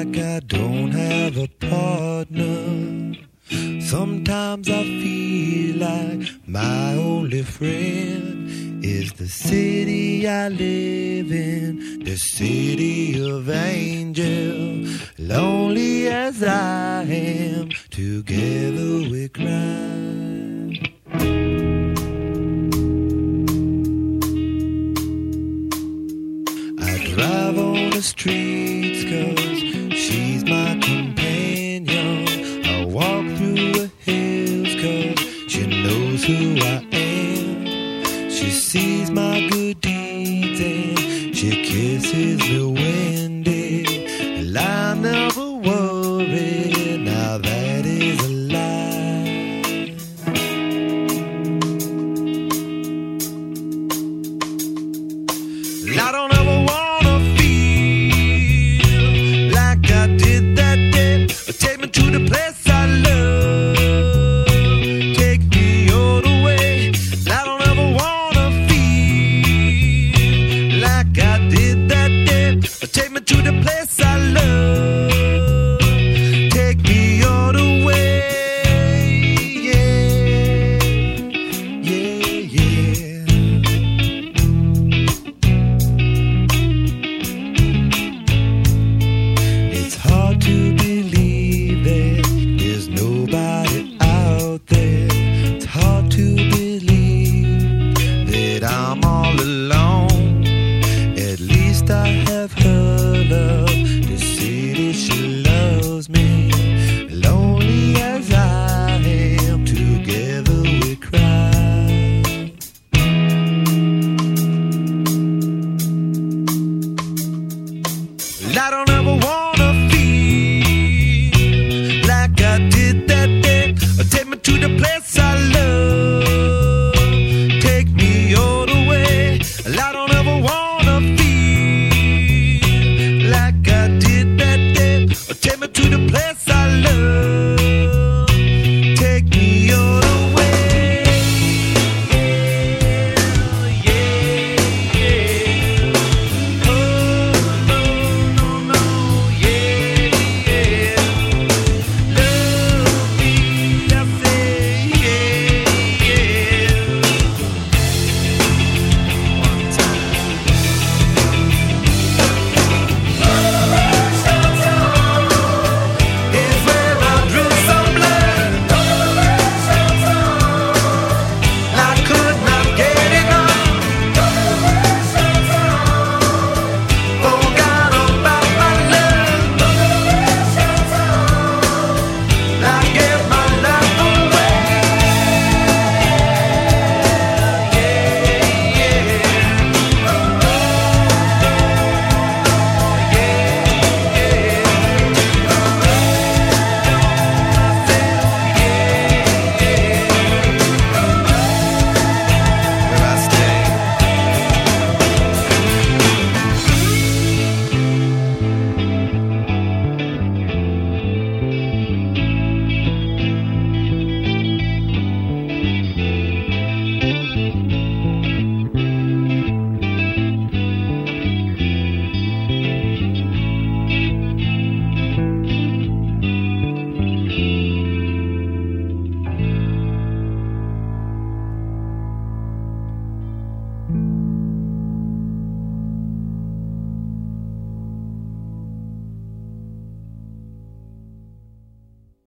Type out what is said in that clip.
like I don't have a partner. Sometimes I feel like my only friend is the city I live in, the city of angels. Lonely as I am, together we cry. I drive on the streets 'cause she's my companion. I walk through the hills 'cause she knows who I am. She sees my good deeds and she kisses me windy. And I never worry, now that is a lie. I don't ever wanna feel like I did that day. Take me to the place I love, take me all the way. I don't ever wanna feel like I did that day. Take me to the place I love, take me all the way. Yeah, yeah, yeah. It's hard to believe that there's nobody out there. It's hard to believe that I'm all alone. At least I have her love, the city she loves me. Lonely as I am, together we cry. I don't know